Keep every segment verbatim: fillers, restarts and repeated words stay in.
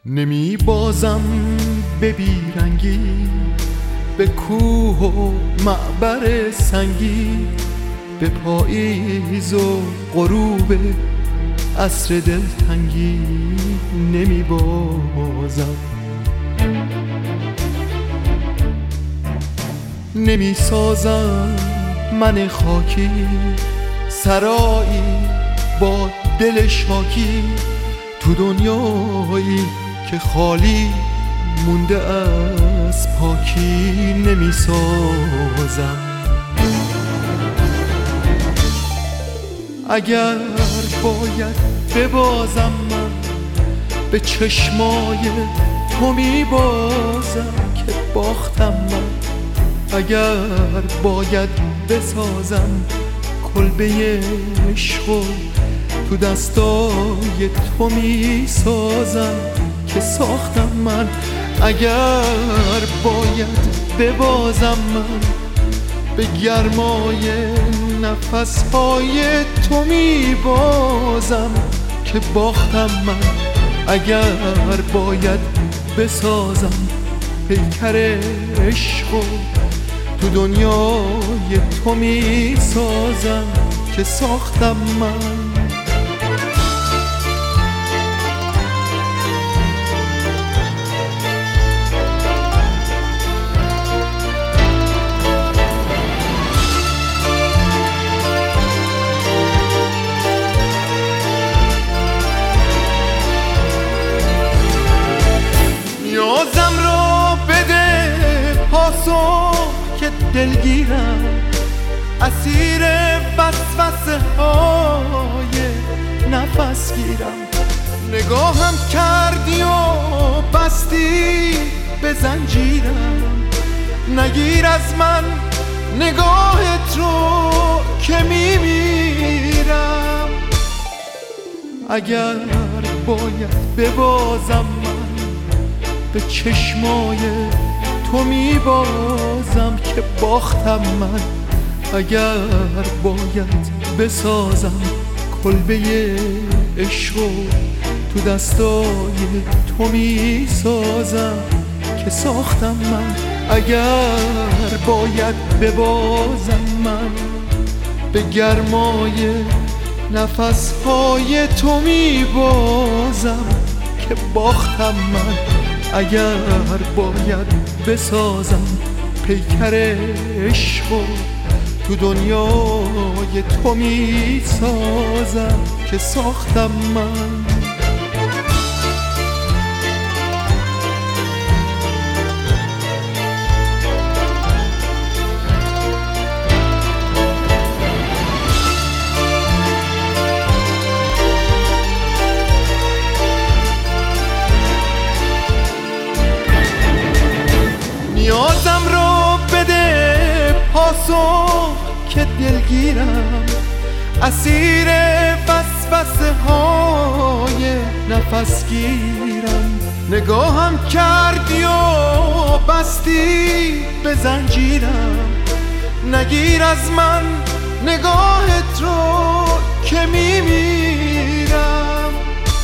نمی بازم به بیرنگی، به کوه و معبر سنگی، به پاییز و غروب عصر دلتنگی نمی بازم. نمی سازم من خاکی سرایی با دل شاکی، تو دنیایی که خالی مونده از پاکی نمی سازم. اگر باید ببازم من به چشمای تو می بازم که باختم من. اگر باید بسازم کلبه عشقو تو دستای تو می سازم که ساختم من. اگر باید ببازم من به گرمای نفسهای تو می بازم که باختم من. اگر باید بسازم پیکر عشقو تو دنیای تو می سازم که ساختم من. نیازم رو بده پاسخ که دلگیرم، اسیر وسوسه های نفس گیرم. نگاهم کردی و بستی به زنجیرم، نگیر از من نگاهت رو که میمیرم. اگر باید ببازم من به چشمای تو می بازم که باختم من. اگر باید بسازم کلبه عشقو تو دستای تو می سازم که ساختم من. اگر باید ببازم من به گرمای نفسهای تو می بازم که باختم من. اگر باید بسازم پیکر عشقو تو دنیای تو می سازم که ساختم من. نیازم رو بده پاسخ که دلگیرم، اسیر وسوسه های نفس گیرم. نگاهم کردی و بستی به زنجیرم، نگیر از من نگاهت رو که میمیرم.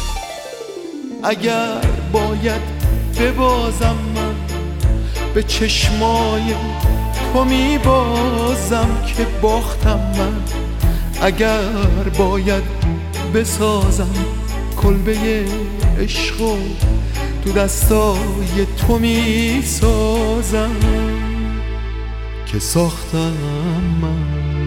اگر باید ببازم من به چشمای تو می بازم که باختم من. اگر باید بسازم کلبه عشقو تو دستای تو می سازم که ساختم من.